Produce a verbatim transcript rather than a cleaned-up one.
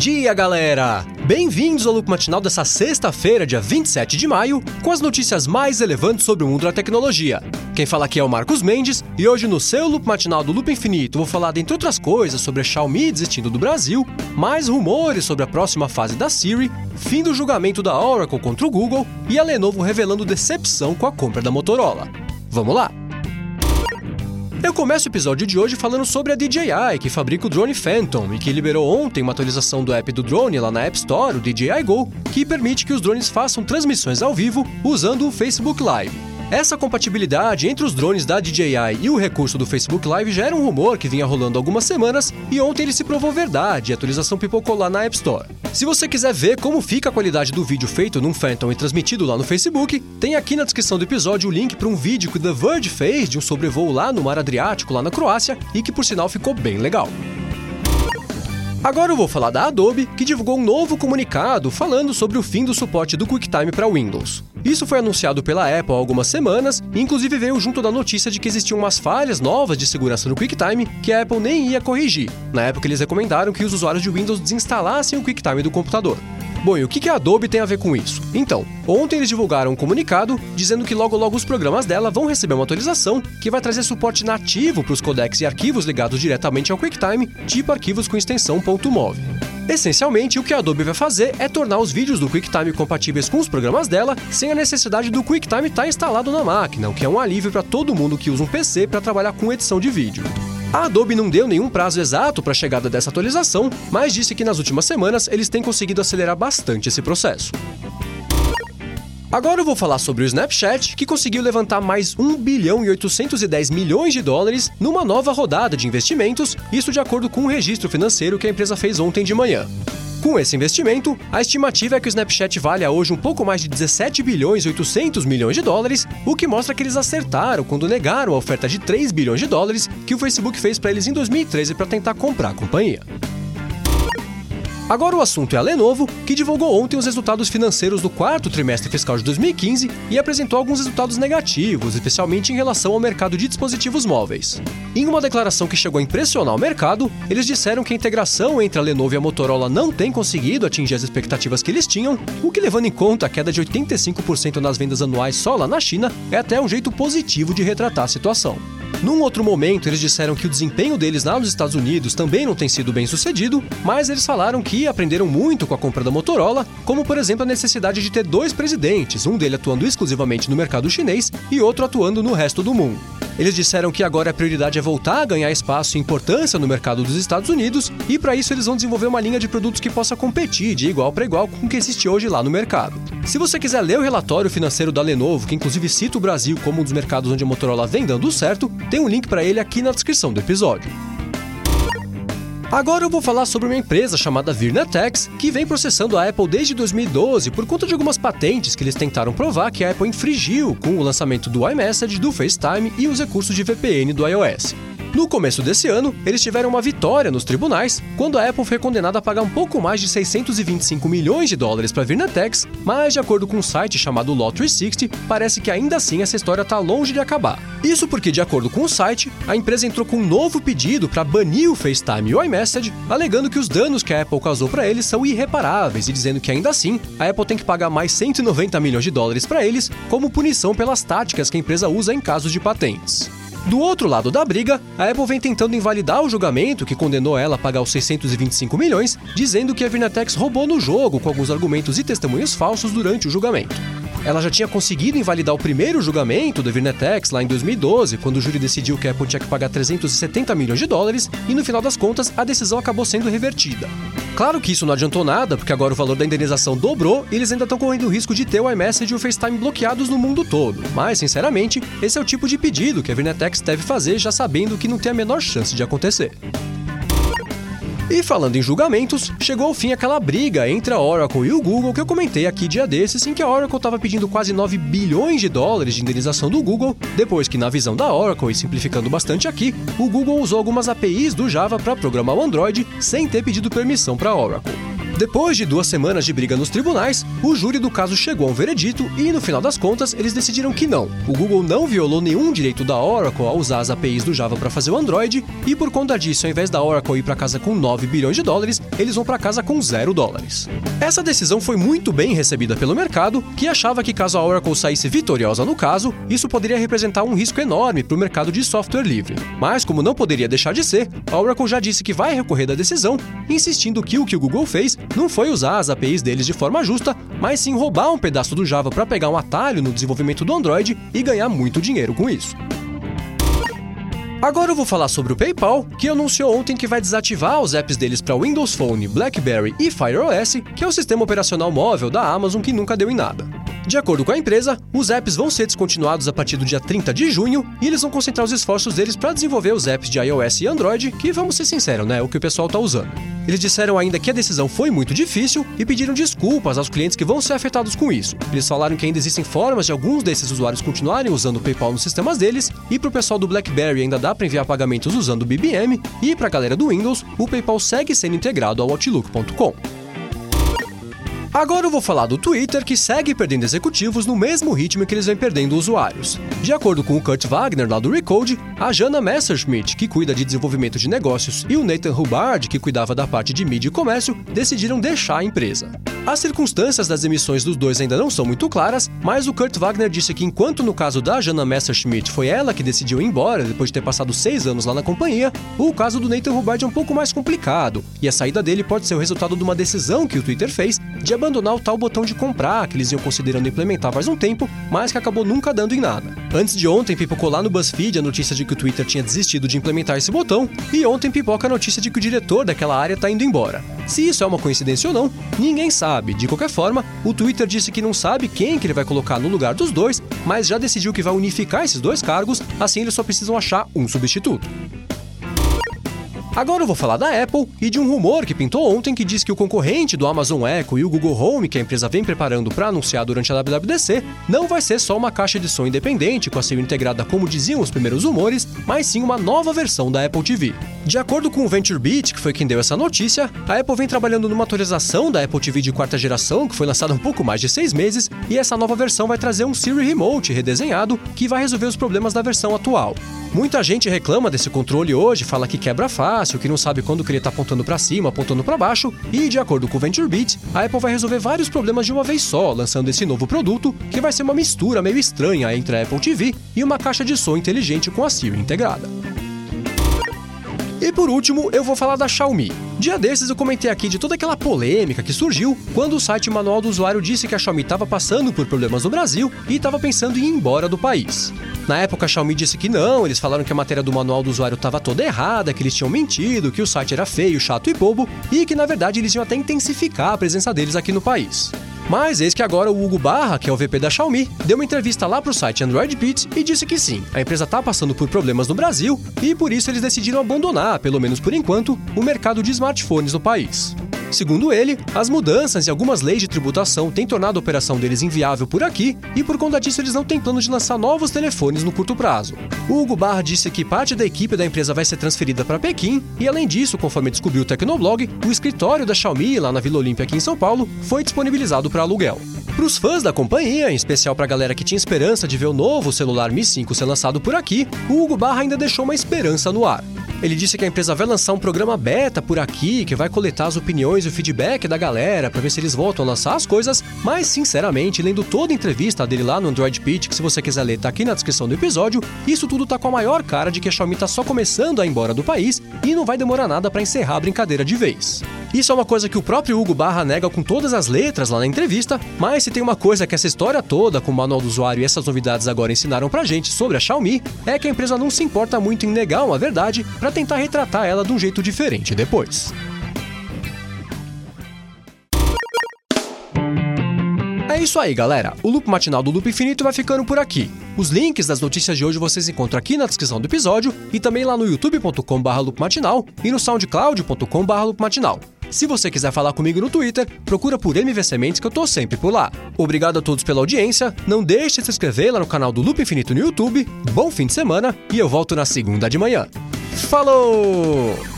dia, galera! Bem-vindos ao Loop Matinal dessa sexta-feira, dia vinte e sete de maio, com as notícias mais relevantes sobre o mundo da tecnologia. Quem fala aqui é o Marcos Mendes, e hoje no seu Loop Matinal do Loop Infinito vou falar, dentre outras coisas, sobre a Xiaomi desistindo do Brasil, mais rumores sobre a próxima fase da Siri, fim do julgamento da Oracle contra o Google e a Lenovo revelando decepção com a compra da Motorola. Vamos lá! Eu começo o episódio de hoje falando sobre a D J I, que fabrica o drone Phantom e que liberou ontem uma atualização do app do drone lá na App Store, o D J I Go, que permite que os drones façam transmissões ao vivo usando o Facebook Live. Essa compatibilidade entre os drones da D J I e o recurso do Facebook Live já era um rumor que vinha rolando há algumas semanas e ontem ele se provou verdade, a atualização pipocou lá na App Store. Se você quiser ver como fica a qualidade do vídeo feito num Phantom e transmitido lá no Facebook, tem aqui na descrição do episódio o link para um vídeo que o The Verge fez de um sobrevoo lá no Mar Adriático, lá na Croácia, e que por sinal ficou bem legal. Agora eu vou falar da Adobe, que divulgou um novo comunicado falando sobre o fim do suporte do QuickTime para Windows. Isso foi anunciado pela Apple há algumas semanas, e inclusive veio junto da notícia de que existiam umas falhas novas de segurança no QuickTime que a Apple nem ia corrigir. Na época eles recomendaram que os usuários de Windows desinstalassem o QuickTime do computador. Bom, e o que a Adobe tem a ver com isso? Então, ontem eles divulgaram um comunicado dizendo que logo logo os programas dela vão receber uma atualização que vai trazer suporte nativo para os codecs e arquivos ligados diretamente ao QuickTime, tipo arquivos com extensão .mov. Essencialmente, o que a Adobe vai fazer é tornar os vídeos do QuickTime compatíveis com os programas dela, sem a necessidade do QuickTime estar instalado na máquina, o que é um alívio para todo mundo que usa um P C para trabalhar com edição de vídeo. A Adobe não deu nenhum prazo exato para a chegada dessa atualização, mas disse que nas últimas semanas eles têm conseguido acelerar bastante esse processo. Agora eu vou falar sobre o Snapchat, que conseguiu levantar mais um bilhão e oitocentos e dez milhões de dólares numa nova rodada de investimentos, isso de acordo com um registro financeiro que a empresa fez ontem de manhã. Com esse investimento, a estimativa é que o Snapchat valha hoje um pouco mais de dezessete bilhões e oitocentos milhões de dólares, o que mostra que eles acertaram quando negaram a oferta de três bilhões de dólares que o Facebook fez para eles em dois mil e treze para tentar comprar a companhia. Agora o assunto é a Lenovo, que divulgou ontem os resultados financeiros do quarto trimestre fiscal de dois mil e quinze e apresentou alguns resultados negativos, especialmente em relação ao mercado de dispositivos móveis. Em uma declaração que chegou a impressionar o mercado, eles disseram que a integração entre a Lenovo e a Motorola não tem conseguido atingir as expectativas que eles tinham, o que, levando em conta a queda de oitenta e cinco por cento nas vendas anuais só lá na China, é até um jeito positivo de retratar a situação. Num outro momento, eles disseram que o desempenho deles lá nos Estados Unidos também não tem sido bem sucedido, mas eles falaram que aprenderam muito com a compra da Motorola, como por exemplo a necessidade de ter dois presidentes, um dele atuando exclusivamente no mercado chinês e outro atuando no resto do mundo. Eles disseram que agora a prioridade é voltar a ganhar espaço e importância no mercado dos Estados Unidos, e para isso eles vão desenvolver uma linha de produtos que possa competir de igual para igual com o que existe hoje lá no mercado. Se você quiser ler o relatório financeiro da Lenovo, que inclusive cita o Brasil como um dos mercados onde a Motorola vem dando certo, tem um link para ele aqui na descrição do episódio. Agora eu vou falar sobre uma empresa chamada Virnetx, que vem processando a Apple desde dois mil e doze por conta de algumas patentes que eles tentaram provar que a Apple infringiu com o lançamento do iMessage, do FaceTime e os recursos de V P N do iOS. No começo desse ano, eles tiveram uma vitória nos tribunais, quando a Apple foi condenada a pagar um pouco mais de seiscentos e vinte e cinco milhões de dólares para a Virnetx, mas de acordo com um site chamado Law trezentos e sessenta, parece que ainda assim essa história está longe de acabar. Isso porque, de acordo com o site, a empresa entrou com um novo pedido para banir o FaceTime e o iMessage, alegando que os danos que a Apple causou para eles são irreparáveis e dizendo que ainda assim, a Apple tem que pagar mais cento e noventa milhões de dólares para eles como punição pelas táticas que a empresa usa em casos de patentes. Do outro lado da briga, a Apple vem tentando invalidar o julgamento que condenou ela a pagar os seiscentos e vinte e cinco milhões, dizendo que a Virnetx roubou no jogo com alguns argumentos e testemunhos falsos durante o julgamento. Ela já tinha conseguido invalidar o primeiro julgamento da Virnetx lá em dois mil e doze, quando o júri decidiu que a Apple tinha que pagar trezentos e setenta milhões de dólares, e no final das contas a decisão acabou sendo revertida. Claro que isso não adiantou nada, porque agora o valor da indenização dobrou e eles ainda estão correndo o risco de ter o iMessage e o FaceTime bloqueados no mundo todo. Mas, sinceramente, esse é o tipo de pedido que a Virnetx deve fazer já sabendo que não tem a menor chance de acontecer. E falando em julgamentos, chegou ao fim aquela briga entre a Oracle e o Google que eu comentei aqui dia desses, em que a Oracle estava pedindo quase nove bilhões de dólares de indenização do Google, depois que, na visão da Oracle, e simplificando bastante aqui, o Google usou algumas A P Is do Java para programar o Android sem ter pedido permissão para a Oracle. Depois de duas semanas de briga nos tribunais, o júri do caso chegou a um veredito e, no final das contas, eles decidiram que não. O Google não violou nenhum direito da Oracle ao usar as A P Is do Java para fazer o Android e, por conta disso, ao invés da Oracle ir para casa com nove bilhões de dólares, eles vão para casa com zero dólares. Essa decisão foi muito bem recebida pelo mercado, que achava que caso a Oracle saísse vitoriosa no caso, isso poderia representar um risco enorme para o mercado de software livre. Mas, como não poderia deixar de ser, a Oracle já disse que vai recorrer da decisão, insistindo que o que o Google fez não foi usar as A P Is deles de forma justa, mas sim roubar um pedaço do Java para pegar um atalho no desenvolvimento do Android e ganhar muito dinheiro com isso. Agora eu vou falar sobre o PayPal, que anunciou ontem que vai desativar os apps deles para Windows Phone, BlackBerry e Fire O S, que é o sistema operacional móvel da Amazon que nunca deu em nada. De acordo com a empresa, os apps vão ser descontinuados a partir do dia trinta de junho e eles vão concentrar os esforços deles para desenvolver os apps de iOS e Android, que, vamos ser sinceros, né, é o que o pessoal tá usando. Eles disseram ainda que a decisão foi muito difícil e pediram desculpas aos clientes que vão ser afetados com isso. Eles falaram que ainda existem formas de alguns desses usuários continuarem usando o PayPal nos sistemas deles, e pro pessoal do BlackBerry ainda dá para enviar pagamentos usando o B B M, e pra galera do Windows, o PayPal segue sendo integrado ao Outlook ponto com. Agora eu vou falar do Twitter, que segue perdendo executivos no mesmo ritmo que eles vêm perdendo usuários. De acordo com o Kurt Wagner, lá do Recode, a Jana Messerschmidt, que cuida de desenvolvimento de negócios, e o Nathan Hubbard, que cuidava da parte de mídia e comércio, decidiram deixar a empresa. As circunstâncias das emissões dos dois ainda não são muito claras, mas o Kurt Wagner disse que enquanto no caso da Jana Messerschmidt foi ela que decidiu ir embora depois de ter passado seis anos lá na companhia, o caso do Nathan Hubbard é um pouco mais complicado, e a saída dele pode ser o resultado de uma decisão que o Twitter fez de abandonar o tal botão de comprar que eles iam considerando implementar faz um tempo, mas que acabou nunca dando em nada. Antes de ontem, pipocou lá no BuzzFeed a notícia de que o Twitter tinha desistido de implementar esse botão, e ontem pipoca a notícia de que o diretor daquela área está indo embora. Se isso é uma coincidência ou não, ninguém sabe. De qualquer forma, o Twitter disse que não sabe quem que ele vai colocar no lugar dos dois, mas já decidiu que vai unificar esses dois cargos, assim eles só precisam achar um substituto. Agora eu vou falar da Apple e de um rumor que pintou ontem que diz que o concorrente do Amazon Echo e o Google Home, que a empresa vem preparando para anunciar durante a W W D C, não vai ser só uma caixa de som independente com a Siri integrada como diziam os primeiros rumores, mas sim uma nova versão da Apple T V. De acordo com o VentureBeat, que foi quem deu essa notícia, a Apple vem trabalhando numa atualização da Apple T V de quarta geração, que foi lançada há um pouco mais de seis meses, e essa nova versão vai trazer um Siri Remote redesenhado que vai resolver os problemas da versão atual. Muita gente reclama desse controle hoje, fala que quebra fácil, que não sabe quando que ele tá apontando para cima, apontando para baixo, e de acordo com o VentureBeat, a Apple vai resolver vários problemas de uma vez só, lançando esse novo produto, que vai ser uma mistura meio estranha entre a Apple T V e uma caixa de som inteligente com a Siri integrada. E por último, eu vou falar da Xiaomi. Dia desses eu comentei aqui de toda aquela polêmica que surgiu quando o site Manual do Usuário disse que a Xiaomi estava passando por problemas no Brasil e estava pensando em ir embora do país. Na época a Xiaomi disse que não, eles falaram que a matéria do Manual do Usuário estava toda errada, que eles tinham mentido, que o site era feio, chato e bobo e que na verdade eles iam até intensificar a presença deles aqui no país. Mas eis que agora o Hugo Barra, que é o V P da Xiaomi, deu uma entrevista lá pro site Android Beat e disse que sim, a empresa tá passando por problemas no Brasil e por isso eles decidiram abandonar, pelo menos por enquanto, o mercado de smartphones no país. Segundo ele, as mudanças e algumas leis de tributação têm tornado a operação deles inviável por aqui e por conta disso eles não têm plano de lançar novos telefones no curto prazo. O Hugo Barra disse que parte da equipe da empresa vai ser transferida para Pequim e além disso, conforme descobriu o Tecnoblog, o escritório da Xiaomi lá na Vila Olímpia aqui em São Paulo foi disponibilizado para aluguel. Para os fãs da companhia, em especial para a galera que tinha esperança de ver o novo celular Mi cinco ser lançado por aqui, o Hugo Barra ainda deixou uma esperança no ar. Ele disse que a empresa vai lançar um programa beta por aqui, que vai coletar as opiniões e o feedback da galera para ver se eles voltam a lançar as coisas, mas sinceramente, lendo toda a entrevista dele lá no Android Pitch, que se você quiser ler tá aqui na descrição do episódio, isso tudo tá com a maior cara de que a Xiaomi tá só começando a ir embora do país e não vai demorar nada para encerrar a brincadeira de vez. Isso é uma coisa que o próprio Hugo Barra nega com todas as letras lá na entrevista, mas se tem uma coisa que essa história toda com o manual do usuário e essas novidades agora ensinaram pra gente sobre a Xiaomi, é que a empresa não se importa muito em negar uma verdade para tentar retratar ela de um jeito diferente depois. É isso aí, galera. O Loop Matinal do Loop Infinito vai ficando por aqui. Os links das notícias de hoje vocês encontram aqui na descrição do episódio e também lá no youtube ponto com barra loop matinal e no soundcloud ponto com barra loop matinal. Se você quiser falar comigo no Twitter, procura por M V Sementes que eu tô sempre por lá. Obrigado a todos pela audiência, não deixe de se inscrever lá no canal do Loop Infinito no YouTube, bom fim de semana e eu volto na segunda de manhã. Falou!